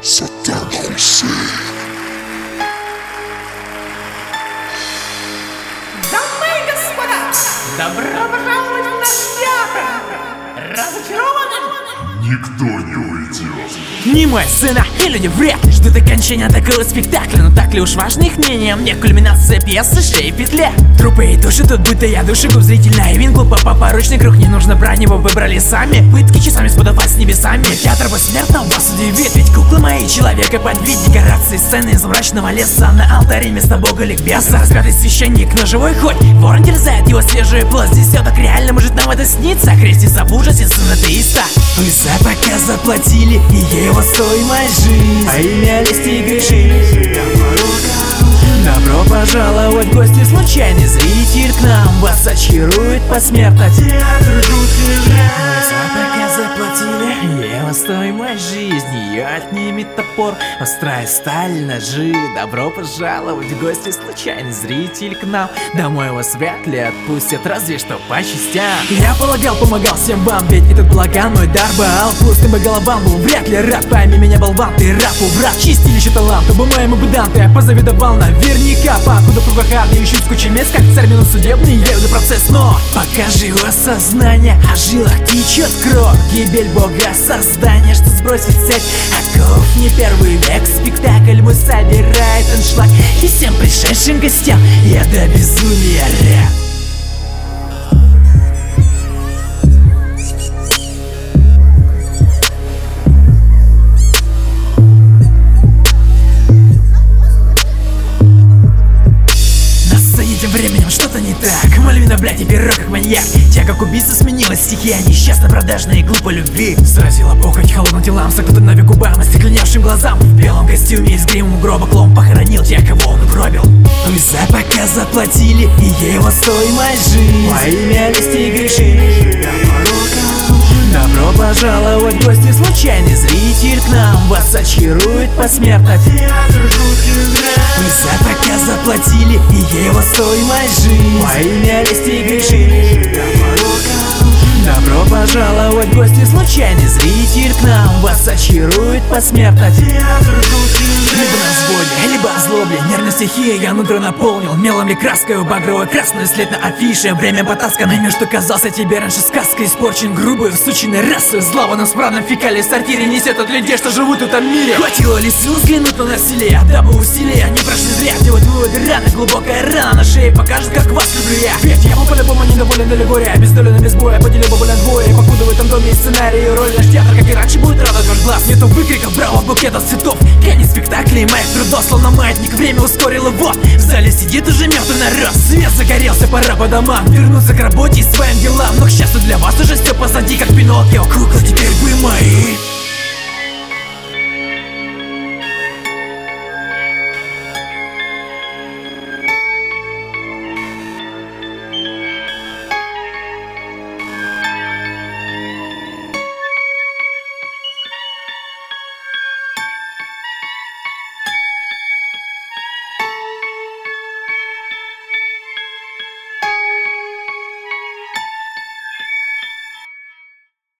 Саддам Хусейн. Дамы и господа, добро пожаловать в наш театр! Разочарованным? Никто не уйдет. Не мой сына и люди вряд ли ждут окончания такого спектакля. Но так ли уж важно их мнение? Мне кульминация пьесы шеи в петле. Трупы и души тут будто я душегуб зрительная винкл. По порочный круг, не нужно брать, его выбрали сами. Пытки часами сподобать с небесами. Театр посмертно вас удивит, ведь куклы мои человека подвид. Декорации сцены из мрачного леса. На алтаре вместо бога ликбеза. Распятый священник, но живой хоть ворон терзает его свежую плоть. Здесь все так реально, может нам это снится. Крестится в ужасе сын атеиста. Вы за показ заплатили, и его стоимость жизнь. А имя лести и греши. Добро пожаловать в гости, случайный зритель к нам. Вас очарует посмертно театр жутких драм. Вы за показ заплатили, его стоимость жизни. Ее отнимет топор, острая сталь, ножи. Добро пожаловать в гости, случайный зритель к нам. Домой вас вряд ли отпустят, разве что по частям. Я полагал, помогал всем вам, ведь этот балаган мой дар был. Пустым бы головам был вряд ли рад. Пойми меня, болван, ты рапу враг. Чистилище талант, оба моему беданты. Я позавидовал наверняка, покуда провокатный ищут в куче мест, как царь минус судебный, я иду процесс. Но покажи его сознание, о жилах течет кровь. Гибель бога создания, что сбросит сеть оков. Не первый век, спектакль мой собирает аншлаг. И всем пришедшим гостям я до безумия рад. Тем временем что-то не так. Мальвина, блядь, и перо как маньяк. Тяга к убийству сменилась, стихия несчастно продажная и глупо любви. Заразила похоть холодным телам, закутан навек губам, остекленевшим глазам. В белом костюме из грима гроба клоун похоронил тех, кого он угробил. Вы за показ заплатили, и его стоимость жизнь. Во имя лести и греши. Добро пожаловать в гости, случайный зритель к нам. Вас очарует посмертно театр жутких драм. Вы за показ заплатили, и его стоимость жизнь. Во имя лести и греши. Добро пожаловать в гости, случайный зритель к нам. Вас очарует посмертно театр жутких драм. Либо на взводе, либо в злобе, нервной стихией я нутро наполнил. Мелом ли краской, багровой красную след на афише. Время потасканное, мир, что казался тебе раньше сказкой. Испорчен грубой, всученной расой. Зла в насправном фекале сортире несет от людей, что живут в этом мире. Хватило ли сил взглянуть на насилие, дабы усилия не прошли зря. Делать выводы рано, глубокая рана на шее покажет, как вас люблю я. Ведь я был по-любому недоволен аллегория, обездолен без боя, поделил бы на двое. Покуда в этом доме есть сценарий и роль, наш театр, как и раньше, будет радовать ваш глаз. Нету выкриков, браво, букетов цветов. Конец спектакля и моих трудов, словно маятник, время ускорило вот. В зале сидит уже мертвый народ. Свет загорелся, пора по домам, вернуться к работе и своим делам. Но к счастью для вас уже все позади, как Пиноккио. Куклы, теперь вы мои.